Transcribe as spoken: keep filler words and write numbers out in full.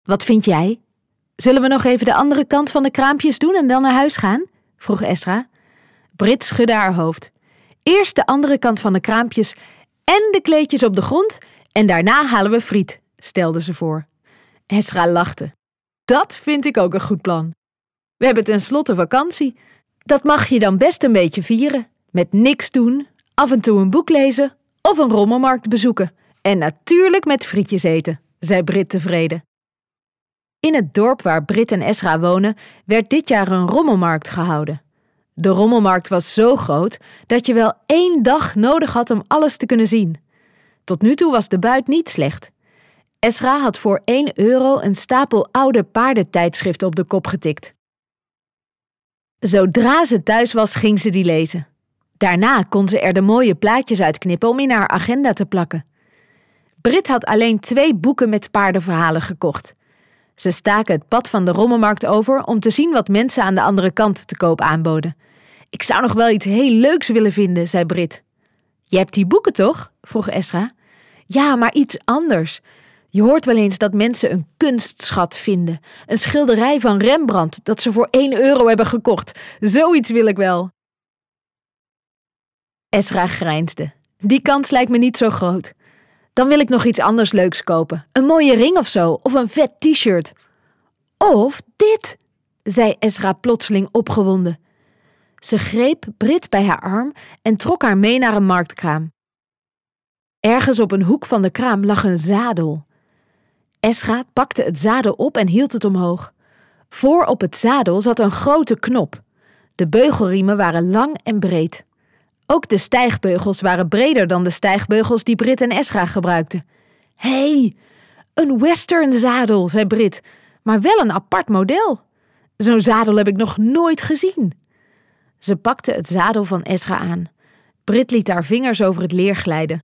Wat vind jij? Zullen we nog even de andere kant van de kraampjes doen en dan naar huis gaan? Vroeg Esra. Brit schudde haar hoofd. Eerst de andere kant van de kraampjes en de kleedjes op de grond en daarna halen we friet, stelde ze voor. Esra lachte. Dat vind ik ook een goed plan. We hebben tenslotte vakantie. Dat mag je dan best een beetje vieren. Met niks doen, af en toe een boek lezen of een rommelmarkt bezoeken. En natuurlijk met frietjes eten, zei Brit tevreden. In het dorp waar Brit en Esra wonen werd dit jaar een rommelmarkt gehouden. De rommelmarkt was zo groot dat je wel één dag nodig had om alles te kunnen zien. Tot nu toe was de buit niet slecht. Esra had voor één euro een stapel oude paardentijdschriften op de kop getikt. Zodra ze thuis was, ging ze die lezen. Daarna kon ze er de mooie plaatjes uitknippen om in haar agenda te plakken. Brit had alleen twee boeken met paardenverhalen gekocht. Ze staken het pad van de rommelmarkt over om te zien wat mensen aan de andere kant te koop aanboden. Ik zou nog wel iets heel leuks willen vinden, zei Brit. Je hebt die boeken toch? Vroeg Esra. Ja, maar iets anders. Je hoort wel eens dat mensen een kunstschat vinden. Een schilderij van Rembrandt dat ze voor één euro hebben gekocht. Zoiets wil ik wel. Esra grijnsde. Die kans lijkt me niet zo groot. Dan wil ik nog iets anders leuks kopen. Een mooie ring of zo, of een vet t-shirt. Of dit, zei Esra plotseling opgewonden. Ze greep Brit bij haar arm en trok haar mee naar een marktkraam. Ergens op een hoek van de kraam lag een zadel. Esra pakte het zadel op en hield het omhoog. Voor op het zadel zat een grote knop. De beugelriemen waren lang en breed. Ook de stijgbeugels waren breder dan de stijgbeugels die Brit en Esra gebruikten. Hé, hey, een westernzadel, zei Brit, maar wel een apart model. Zo'n zadel heb ik nog nooit gezien. Ze pakte het zadel van Esra aan. Brit liet haar vingers over het leer glijden.